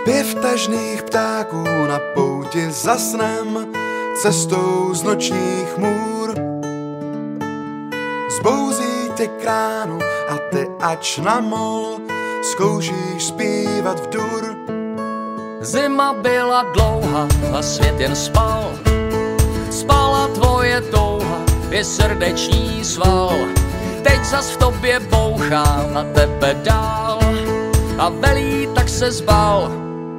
Zpěv tažných ptáků na pouti za snem, cestou z nočních můr. Zbouzí tě k ránu a ty ač na mol zkoušíš zpívat v dur. Zima byla dlouhá a svět jen spal. Spala tvoje touha, je srdeční sval. Teď zas v tobě bouchá na tebe dál a velí, tak se zbal.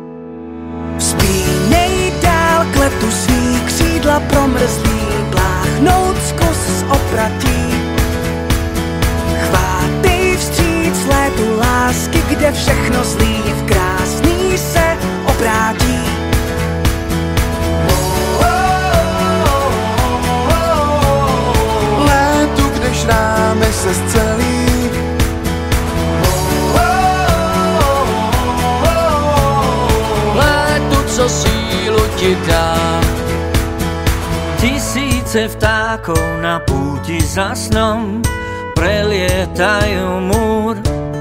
Vzpínej dál k letu svý křídla promrzlý, pláchnout zkus z opratí. Chvátej vstříc létu lásky, kde všechno zlý v krásný se obrátí. Létu, kde šrámy se zcelí. Létu, co sílu ti dá. Tisíce vtákov na púti za snom prelietajú múr.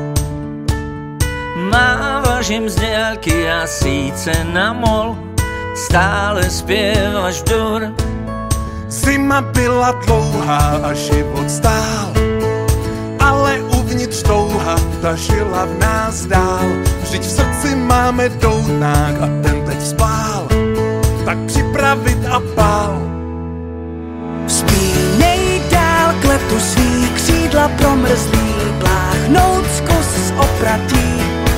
Mávaš im z diaľky a síce na mol stále spievaš dur. Zima byla dlouhá a život stál, ale uvnitř touha ta žila v nás dál. Vždyť v srdci máme douták a ten teď spál, tak připravit a pál. Vzpínej dál k letu svý křídla promrzlý, pláchnout zkus z opratí.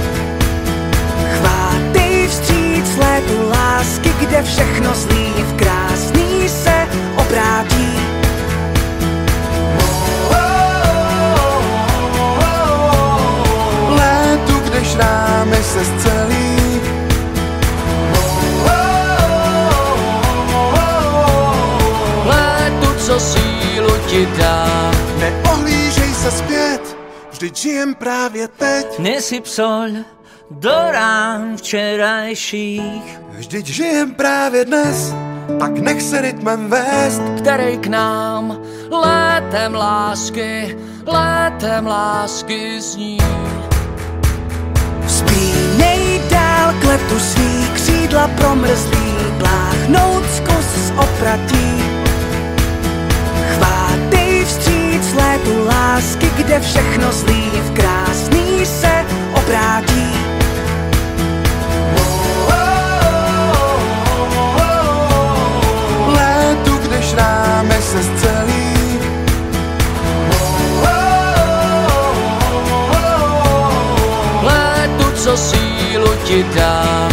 Chvátej vstříc létu lásky, kde všechno zlý v krásný se obrátí. Létu, kde šrámy se zcelí. Létu, co sílu ti dá. Neohlížej se zpět, vždyť žijem právě teď. Nesyp soľ do rán včerajších. Vždyť žijem právě dnes, tak nech se rytmem vést. Který k nám létem lásky zní. Vzpínej dál k letu svý křídla promrzlý, pláchnout zkus z opratí. Chvátej vstříc létu lásky, kde všechno zlý v krásný se obrátí. Létu, kde šrámy se zcelí. Létu, co sílu ti dá.